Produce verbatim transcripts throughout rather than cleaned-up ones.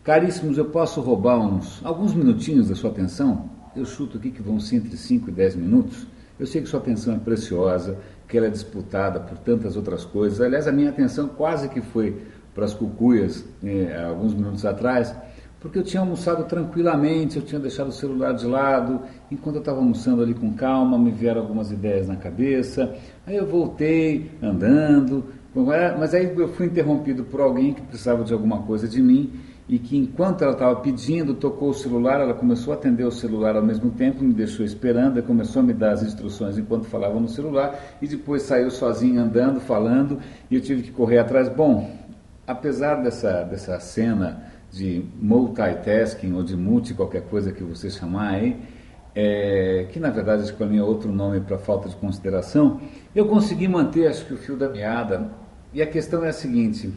Caríssimos, eu posso roubar uns, alguns minutinhos da sua atenção? Eu chuto aqui que vão ser entre cinco e dez minutos. Eu sei que sua atenção é preciosa, que ela é disputada por tantas outras coisas. Aliás, a minha atenção quase que foi para as cucuias, eh, alguns minutos atrás, porque eu tinha almoçado tranquilamente, eu tinha deixado o celular de lado, enquanto eu estava almoçando ali com calma, me vieram algumas ideias na cabeça, aí eu voltei andando, mas aí eu fui interrompido por alguém que precisava de alguma coisa de mim, e que enquanto ela estava pedindo, tocou o celular, ela começou a atender o celular ao mesmo tempo, me deixou esperando, começou a me dar as instruções enquanto falava no celular, e depois saiu sozinha andando, falando, e eu tive que correr atrás. Bom, apesar dessa, dessa cena de multitasking, ou de multi qualquer coisa que você chamar aí, é, que na verdade acho que para mim é outro nome para falta de consideração, eu consegui manter, acho que o fio da meada, e a questão é a seguinte: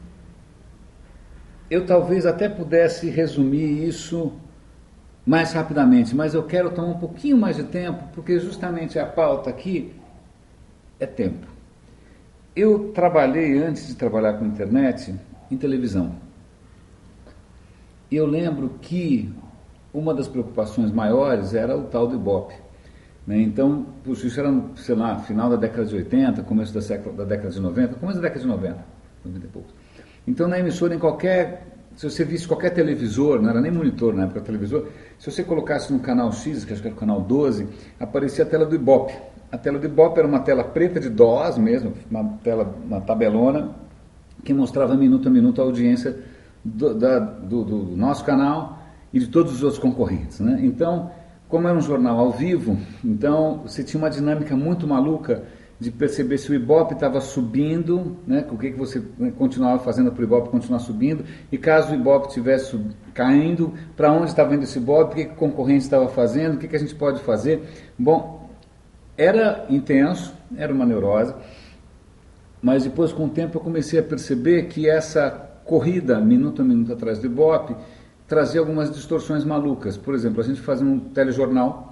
eu talvez até pudesse resumir isso mais rapidamente, mas eu quero tomar um pouquinho mais de tempo, porque justamente a pauta aqui é tempo. Eu trabalhei, antes de trabalhar com internet, em televisão. E eu lembro que uma das preocupações maiores era o tal do Ibope. Né? Então, isso era, sei lá, final da década de oitenta, começo da, século, da década de noventa, começo da década de noventa, noventa e poucos. Então, na emissora, em qualquer, se você visse qualquer televisor, não era nem monitor na época, televisor, se você colocasse no canal X, que acho que era o canal doze, aparecia a tela do Ibope. A tela do Ibope era uma tela preta de DOS mesmo, uma tela, uma tabelona, que mostrava minuto a minuto a audiência do, da, do, do nosso canal e de todos os outros concorrentes. Né? Então, como era um jornal ao vivo, então você tinha uma dinâmica muito maluca de perceber se o Ibope estava subindo, né, o que, que você continuava fazendo para o Ibope continuar subindo, e caso o Ibope estivesse caindo, para onde estava indo esse Ibope, o que, que o concorrente estava fazendo, o que, que a gente pode fazer. Bom, era intenso, era uma neurose, mas depois, com o tempo, eu comecei a perceber que essa corrida, minuto a minuto atrás do Ibope, trazia algumas distorções malucas. Por exemplo, a gente fazia um telejornal,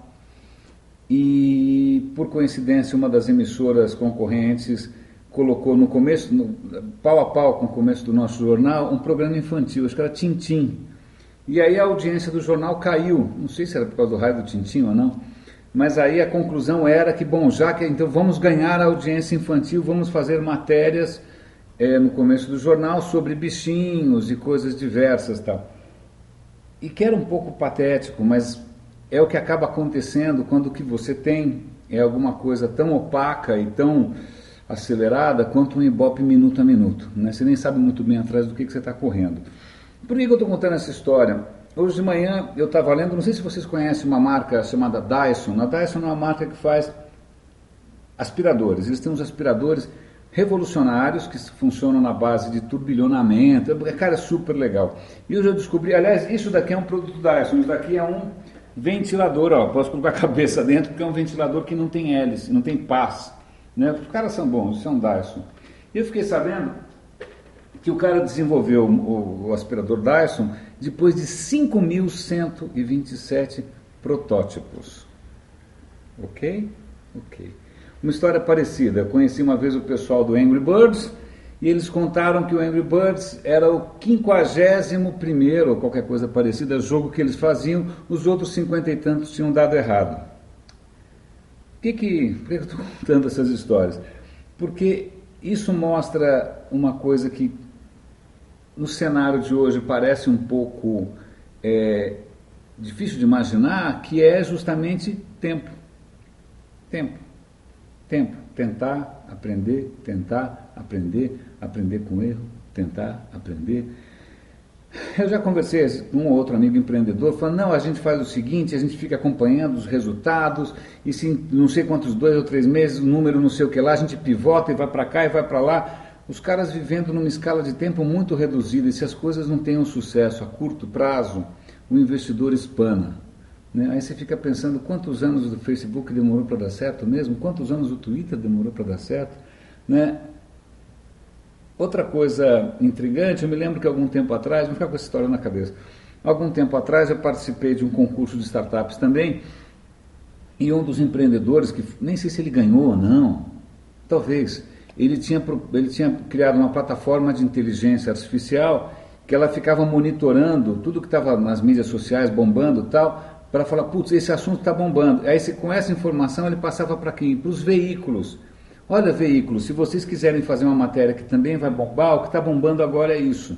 e, por coincidência, uma das emissoras concorrentes colocou no começo, no, pau a pau com o começo do nosso jornal, um programa infantil, acho que era Tintim. E aí a audiência do jornal caiu, não sei se era por causa do raio do Tintim ou não, mas aí a conclusão era que, bom, já que então vamos ganhar a audiência infantil, vamos fazer matérias é, no começo do jornal sobre bichinhos e coisas diversas e tal. E que era um pouco patético, mas é o que acaba acontecendo quando o que você tem é alguma coisa tão opaca e tão acelerada quanto um Ibope minuto a minuto. Né? Você nem sabe muito bem atrás do que, que você está correndo. Por que, que eu estou contando essa história? Hoje de manhã eu estava lendo, não sei se vocês conhecem uma marca chamada Dyson. A Dyson é uma marca que faz aspiradores. Eles têm uns aspiradores revolucionários que funcionam na base de turbilhonamento. Cara, é super legal. E hoje eu descobri, aliás, isso daqui é um produto Dyson, isso daqui é um ventilador, ó, posso colocar a cabeça dentro, porque é um ventilador que não tem hélice, não tem pás. Né? Os caras são bons, isso é um Dyson. E eu fiquei sabendo que o cara desenvolveu o, o aspirador Dyson depois de cinco mil cento e vinte e sete protótipos. Ok? Ok. Uma história parecida, eu conheci uma vez o pessoal do Angry Birds, e eles contaram que o Angry Birds era o quinquagésimo primeiro, ou qualquer coisa parecida, jogo que eles faziam, os outros cinquenta e tantos tinham dado errado. Por que, que, por que eu estou contando essas histórias? Porque isso mostra uma coisa que no cenário de hoje parece um pouco é, difícil de imaginar, que é justamente tempo. Tempo. Tempo. Tentar, aprender, tentar, aprender, aprender com erro, tentar, aprender. Eu já conversei com um ou outro amigo empreendedor, falando, não, a gente faz o seguinte, a gente fica acompanhando os resultados, e se não sei quantos, dois ou três meses, o número não sei o que lá, a gente pivota e vai para cá e vai para lá. Os caras vivendo numa escala de tempo muito reduzida, e se as coisas não têm um sucesso a curto prazo, o investidor espana. Né? Aí você fica pensando quantos anos o Facebook demorou para dar certo mesmo, quantos anos o Twitter demorou para dar certo. Né? Outra coisa intrigante, eu me lembro que algum tempo atrás, vou ficar com essa história na cabeça, algum tempo atrás eu participei de um concurso de startups também, e um dos empreendedores, que nem sei se ele ganhou ou não, talvez, ele tinha, ele tinha criado uma plataforma de inteligência artificial que ela ficava monitorando tudo que estava nas mídias sociais, bombando e tal, para falar, putz, esse assunto está bombando. Aí com essa informação ele passava para quem? Para os veículos. Olha, veículos, se vocês quiserem fazer uma matéria que também vai bombar, o que está bombando agora é isso.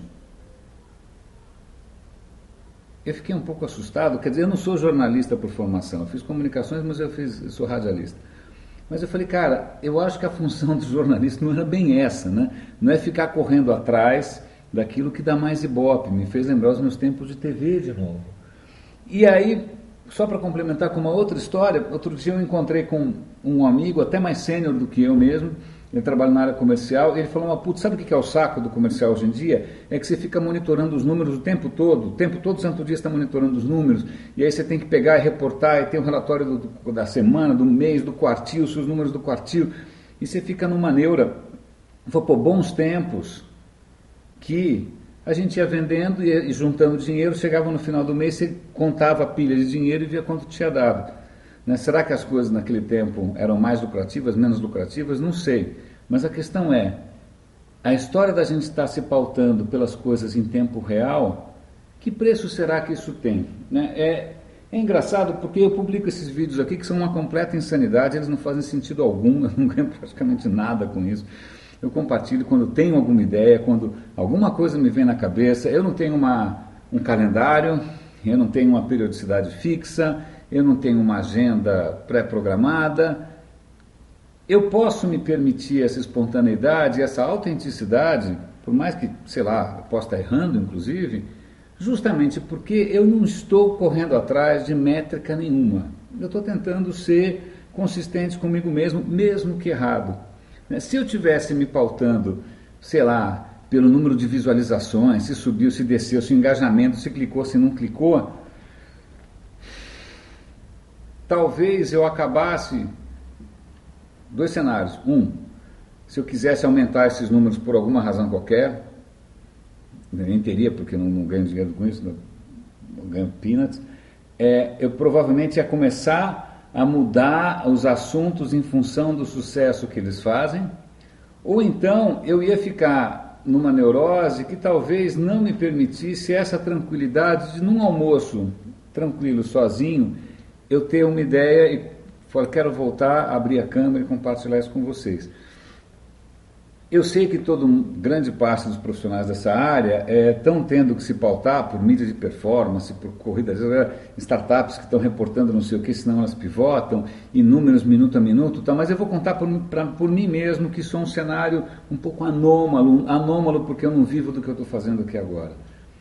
Eu fiquei um pouco assustado, quer dizer, eu não sou jornalista por formação, eu fiz comunicações, mas eu, fiz, eu sou radialista. Mas eu falei, cara, eu acho que a função do jornalista não era bem essa, né? Não é ficar correndo atrás daquilo que dá mais ibope, me fez lembrar os meus tempos de T V de novo. E aí, só para complementar com uma outra história, outro dia eu encontrei com um amigo, até mais sênior do que eu mesmo, ele trabalha na área comercial, e ele falou, putz, sabe o que é o saco do comercial hoje em dia? É que você fica monitorando os números o tempo todo, o tempo todo, o santo dia você está monitorando os números, e aí você tem que pegar e reportar, e tem um relatório do, do, da semana, do mês, do quartil, os seus números do quartil, e você fica numa neura. Foi por bons tempos que a gente ia vendendo e, e juntando dinheiro, chegava no final do mês, você contava pilhas de dinheiro e via quanto tinha dado. Né? Será que as coisas naquele tempo eram mais lucrativas, menos lucrativas? Não sei. Mas a questão é, a história da gente estar se pautando pelas coisas em tempo real, que preço será que isso tem? Né? É, é engraçado porque eu publico esses vídeos aqui que são uma completa insanidade, eles não fazem sentido algum, eu não ganho praticamente nada com isso. Eu compartilho quando tenho alguma ideia, quando alguma coisa me vem na cabeça. Eu não tenho uma, um calendário, eu não tenho uma periodicidade fixa, eu não tenho uma agenda pré-programada. Eu posso me permitir essa espontaneidade, essa autenticidade, por mais que, sei lá, eu possa estar errando, inclusive, justamente porque eu não estou correndo atrás de métrica nenhuma. Eu estou tentando ser consistente comigo mesmo, mesmo que errado. Se eu tivesse me pautando, sei lá, pelo número de visualizações, se subiu, se desceu, se engajamento, se clicou, se não clicou, talvez eu acabasse, dois cenários. Um, se eu quisesse aumentar esses números por alguma razão qualquer, eu nem teria, porque não, não ganho dinheiro com isso, não, não ganho peanuts, é, eu provavelmente ia começar a mudar os assuntos em função do sucesso que eles fazem, ou então eu ia ficar numa neurose que talvez não me permitisse essa tranquilidade de, num almoço tranquilo, sozinho, eu ter uma ideia e falar, quero voltar, abrir a câmera e compartilhar isso com vocês. Eu sei que toda grande parte dos profissionais dessa área estão tendo que se pautar por mídia de performance, por corridas, startups que estão reportando não sei o que, senão elas pivotam, e números minuto a minuto, tá? Mas eu vou contar por, pra, por mim mesmo que sou um cenário um pouco anômalo, anômalo porque eu não vivo do que eu estou fazendo aqui agora.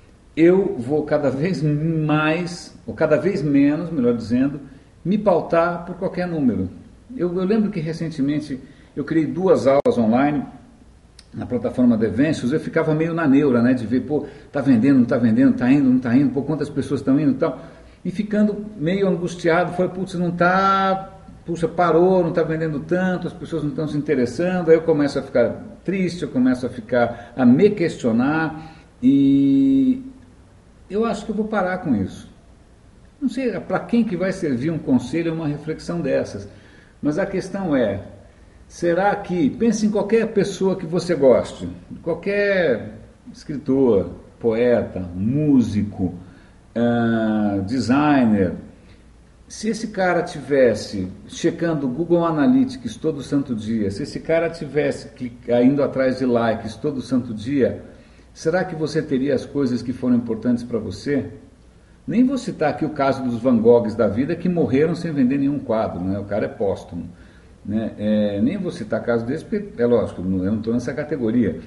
Eu vou cada vez mais, ou cada vez menos, melhor dizendo, me pautar por qualquer número. Eu, eu lembro que recentemente eu criei duas aulas online na plataforma The Ventures, eu ficava meio na neura, né, de ver, pô, tá vendendo, não tá vendendo, tá indo, não tá indo, pô, quantas pessoas estão indo e tal, e ficando meio angustiado, falei, putz, não tá, puxa, parou, não tá vendendo tanto, as pessoas não estão se interessando, aí eu começo a ficar triste, eu começo a ficar, a me questionar, e eu acho que eu vou parar com isso. Não sei para quem que vai servir um conselho, uma reflexão dessas, mas a questão é, será que, pense em qualquer pessoa que você goste, qualquer escritor, poeta, músico, uh, designer, se esse cara tivesse checando o Google Analytics todo santo dia, se esse cara tivesse indo atrás de likes todo santo dia, será que você teria as coisas que foram importantes para você? Nem vou citar aqui o caso dos Van Goghs da vida que morreram sem vender nenhum quadro, né? O cara é póstumo. Né? É, nem vou citar caso desse, porque é lógico, eu não estou nessa categoria.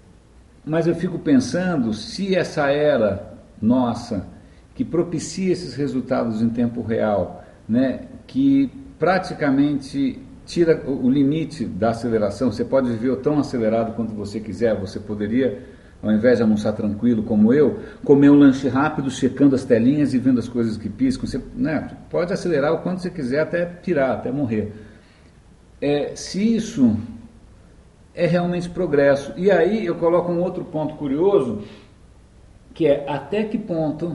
Mas eu fico pensando se essa era nossa, que propicia esses resultados em tempo real, né? Que praticamente tira o limite da aceleração, você pode viver tão acelerado quanto você quiser, você poderia, ao invés de almoçar tranquilo como eu, comer um lanche rápido, checando as telinhas e vendo as coisas que piscam, você, né? Pode acelerar o quanto você quiser até tirar, até morrer. É, se isso é realmente progresso. E aí eu coloco um outro ponto curioso, que é até que ponto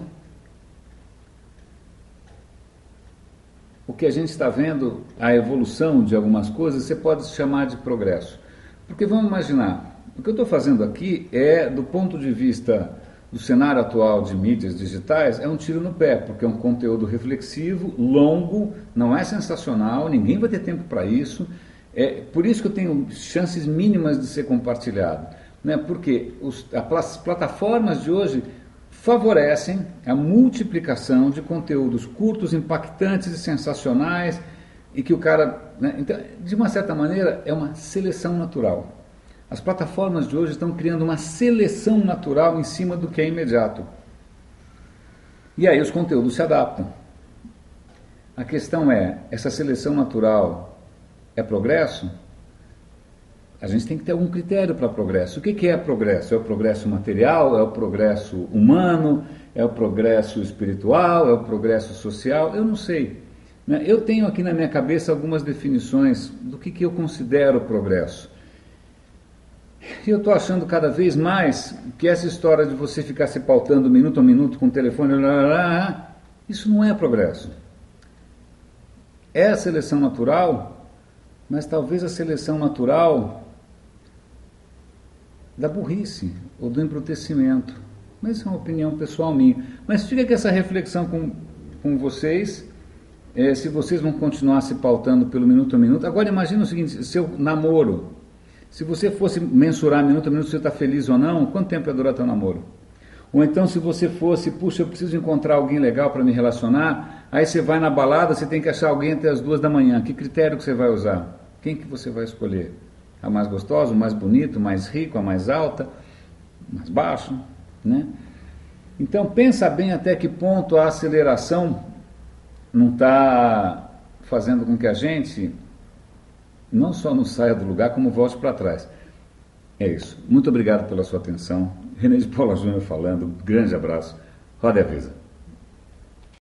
o que a gente está vendo, a evolução de algumas coisas, você pode chamar de progresso. Porque vamos imaginar, o que eu estou fazendo aqui é do ponto de vista do cenário atual de mídias digitais é um tiro no pé, porque é um conteúdo reflexivo, longo, não é sensacional, ninguém vai ter tempo para isso. É por isso que eu tenho chances mínimas de ser compartilhado, né? Porque os, as plataformas de hoje favorecem a multiplicação de conteúdos curtos, impactantes e sensacionais, e que o cara, né? Então, de uma certa maneira, é uma seleção natural. As plataformas de hoje estão criando uma seleção natural em cima do que é imediato. E aí os conteúdos se adaptam. A questão é, essa seleção natural é progresso? A gente tem que ter algum critério para progresso. O que, que é progresso? É o progresso material? É o progresso humano? É o progresso espiritual? É o progresso social? Eu não sei. Eu tenho aqui na minha cabeça algumas definições do que, que eu considero progresso. E eu estou achando cada vez mais que essa história de você ficar se pautando minuto a minuto com o telefone, lá, lá, lá, isso não é progresso. É a seleção natural, mas talvez a seleção natural da burrice ou do embrutecimento. Mas isso é uma opinião pessoal minha. Mas fica aqui essa reflexão com, com vocês, é, se vocês vão continuar se pautando pelo minuto a minuto. Agora imagina o seguinte, seu namoro. Se você fosse mensurar minuto a minuto se você está feliz ou não, quanto tempo ia durar teu namoro? Ou então se você fosse, puxa, eu preciso encontrar alguém legal para me relacionar, aí você vai na balada, você tem que achar alguém até as duas da manhã. Que critério que você vai usar? Quem que você vai escolher? A mais gostosa, o mais bonito, o mais rico, a mais alta, mais baixo, né? Então pensa bem até que ponto a aceleração não está fazendo com que a gente não só não saia do lugar, como volte para trás. É isso. Muito obrigado pela sua atenção. René de Paula Júnior falando. Grande abraço. Roda e avisa.